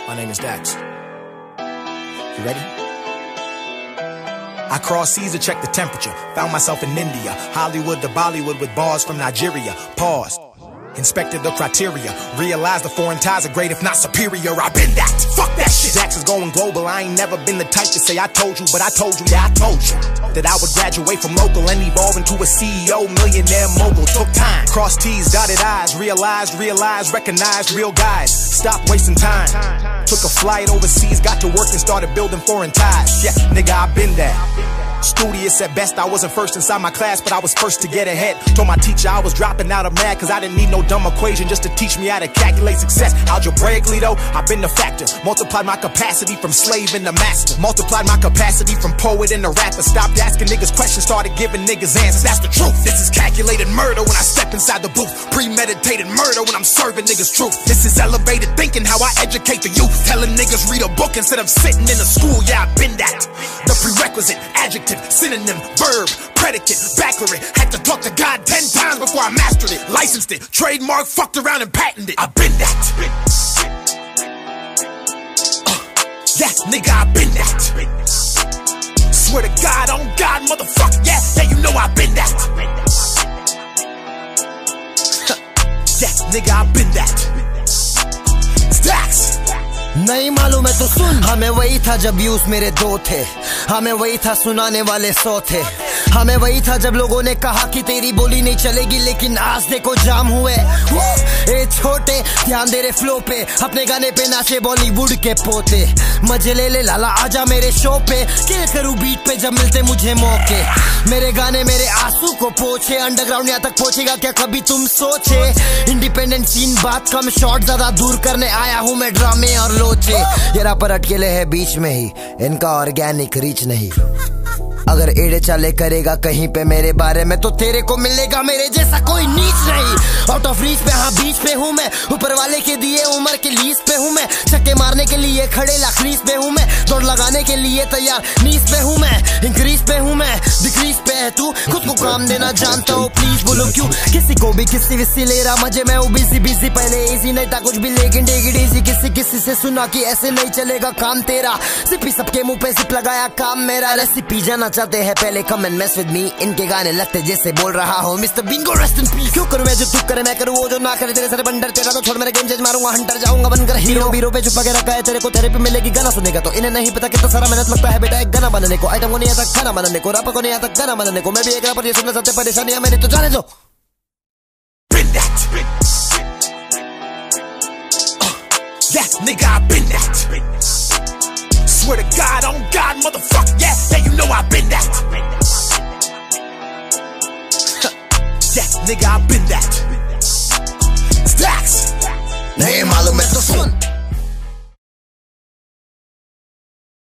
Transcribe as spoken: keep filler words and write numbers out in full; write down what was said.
My name is Dax. You ready? I crossed seas to check the temperature. Found myself in India, Hollywood to Bollywood with bars from Nigeria. Paused. Inspected the criteria. Realized the foreign ties are great if not superior. I've been that. Fuck that shit. Dax is going global. I ain't never been the type to say I told you, but I told you, yeah, I told you that I would graduate from local and evolve into a C E O, millionaire mogul. Took time. Crossed T's, dotted I's. Realized, realized, recognized real guys. Stop wasting time. Took a flight overseas, got to work and started building foreign ties. Yeah, nigga, I've been there. Studious at best, I wasn't first inside my class, but I was first to get ahead. Told my teacher I was dropping out of math, cause I didn't need no dumb equation just to teach me how to calculate success. Algebraically though, I've been the factor. Multiplied my capacity from slave into master. Multiplied my capacity from poet into rapper. Stopped asking niggas questions, started giving niggas answers. That's the truth. This is calculated murder when I step inside the booth. Premeditated murder when I'm serving niggas truth. This is elevated thinking, how I educate the youth. Telling niggas read a book instead of sitting in a school. Yeah, I've been that. The prerequisite, adjective, synonym, verb, predicate, backlit. Had to talk to God ten times before I mastered it. Licensed it, trademark, fucked around and patented it. I've been that. Uh, yeah, nigga, I've been that. Swear to God, on God, motherfucker, yeah, yeah, you know I've been that. Yeah, nigga, I've been that. Stacks. नहीं मालूम है तो सुन, हमें वही था जब views मेरे दो थे, हमें वही था सुनाने वाले सौ थे, हमें वही था जब लोगों ने कहा कि तेरी बोली नहीं चलेगी, लेकिन आज देखो जाम हुए। ए छोटे ध्यान दे रे फ्लो पे, अपने गाने पे नाचे बॉलीवुड के पोते। मजे ले ले लाला आजा मेरे शो पे, किल करूं बीट पे जब मिलते मुझे मौके। मेरे गाने मेरे आंसू को पोछे, अंडरग्राउंड यहाँ तक पहुंचेगा क्या कभी तुम सोचे। इंडिपेंडेंट सीन बात कम, शॉट ज्यादा दूर करने आया हूँ मैं ड्रामे और लोचे। ये रैपर अटकेले है बीच में ही, इनका ऑर्गेनिक रीच नहीं। अगर एड़े चाले करेगा कहीं पे मेरे बारे में, तो तेरे को मिलेगा मेरे जैसा कोई नीच नहीं। आउट ऑफ रीच पे, हाँ बीच पे हूँ मैं, ऊपर वाले के दिए उम्र के लीज पे हूँ मैं। छक्के मारने के लिए खड़े लखरीज पे हूँ मैं, दौड़ लगाने के लिए तैयार नीच पे हूँ मैं। इंक्रीज पे हूँ मैं, डिक्रीज पे है तू, खुद को काम देना जानता हो प्लीज बोलो क्यों। किसी को भी किसी विसी ले रहा मजे में, वो बिजी बिजी पहले इजी नहीं था कुछ भी, लेकिन डेगी डेजी किसी किसी से सुना कि ऐसे नहीं चलेगा काम तेरा। सिपी सबके मुंह पे सिप लगाया काम मेरा। रेसिपी जाना चाहते हैं पहले come and mess with me, इनके गाने लगते जैसे बोल रहा हो mister Bingo rest in peace. क्यों करूं मैं जो तू करे मैं करूं वो जो ना करे, तेरे सारे बंडर तेरा तो छोड़ मेरे गेम चेंज मारूंगा हंटर जाऊंगा बनकर हीरो। बीरो पे छुपा के रखा है तेरे को, थेरेपी मिलेगी गाना सुनेगा तो। इन्हें नहीं पता कितना सारा मेहनत लगता है बेटा एक गाना बनाने को। आइटम को नहीं आता खाना बनाने को, रैपर को नहीं आता गाना बनाने को। मैं भी एक रैपर ये सुनना चाहते परेशानी है मेरी तो जाने दो। Yeah, nigga, I've been that. Swear to God, on God, motherfucker, yeah, yeah, you know I've been that. Yeah, nigga, I've been that. Stacks. नहीं मालूम है तो सुन,